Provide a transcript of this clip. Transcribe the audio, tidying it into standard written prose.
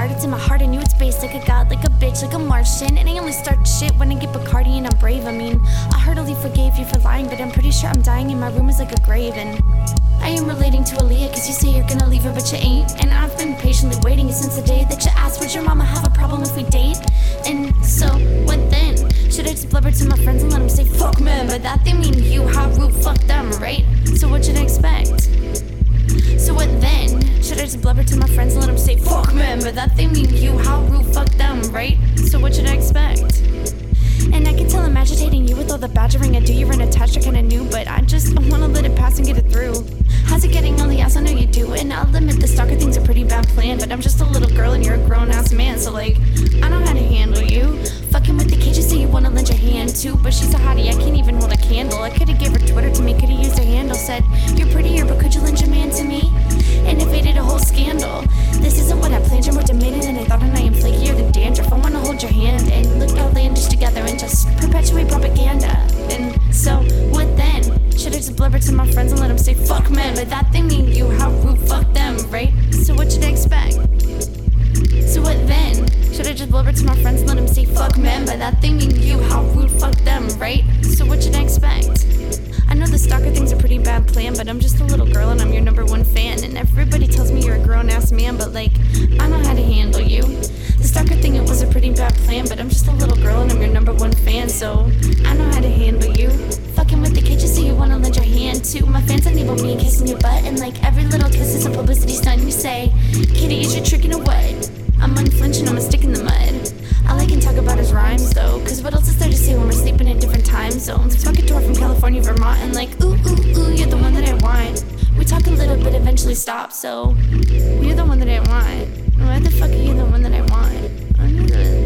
art, it's in my heart. I knew it's based like a god, like a bitch, like a Martian. And I only start shit when I get Bacardi and I'm brave. I mean, I heartily forgave you for lying, but I'm pretty sure I'm dying and my room is like a grave. And I am relating to Aaliyah, cause you say you're gonna leave her, but you ain't. And I've been patiently waiting since the day that you asked, would your mama have a problem if we date? And so, what then? Should I just blubber to my friends and let them say, fuck man? By that they mean you, how rude, fuck them, right? So what should I expect? So what then? Should I just blubber to my friends and let them say, fuck man? By that they mean you, how rude, fuck them, right? So what should I expect? And I can tell I'm agitating you with all the badgering I do. You're unattached, you're kinda new, but I just wanna let it pass and get it through. How's it getting all the ass? I know you do. And I'll admit the stalker thing's a pretty bad plan, but I'm just a little girl and you're a grown-ass man. So like, I know how to handle you. Fucking with the cages, say you wanna lend your hand too, but she's a hottie, I can't even hold a candle. I could've gave her Twitter to me, could've used her handle. Said, you're prettier, but could you lend your man to me? And evaded a whole scandal. This isn't what I planned, you're more demanding than I thought, and I am flakier than dandruff. I wanna hold your hand and look outlandish together and just perpetuate propaganda. And so, what then? Should I just blubber to my friends and let them say, fuck men? But that they mean you, how rude, fuck them, right? So what should I expect? So what then? Should I just blubber to my friends and let them say, fuck men? By that they mean you, how rude, fuck them, right? So what should I expect? I know the stalker thing's a pretty bad plan, but I'm just a little girl and I'm your #1 fan. And everybody tells me you're a grown-ass man, but like, I know how to handle you. The stalker thing, it was a pretty bad plan, but I'm just a little girl and I'm your #1 fan, so I know how to handle you. Fucking with the kitchen, so you wanna lend your hand too. My fans enable me kissing your butt, and like every little kiss is a publicity stunt. You say, kitty, is you tricking or what? I'm unflinching, I'm a stick in the mud. All I can talk about is rhymes though, cause what else is there to say when we're sleeping in different time zones? Fucking tour from California, Vermont, and like, ooh, ooh, ooh, you're the one that I want. We talk a little bit, eventually stop, so you're the one that I want. Why the fuck are you the one that I want?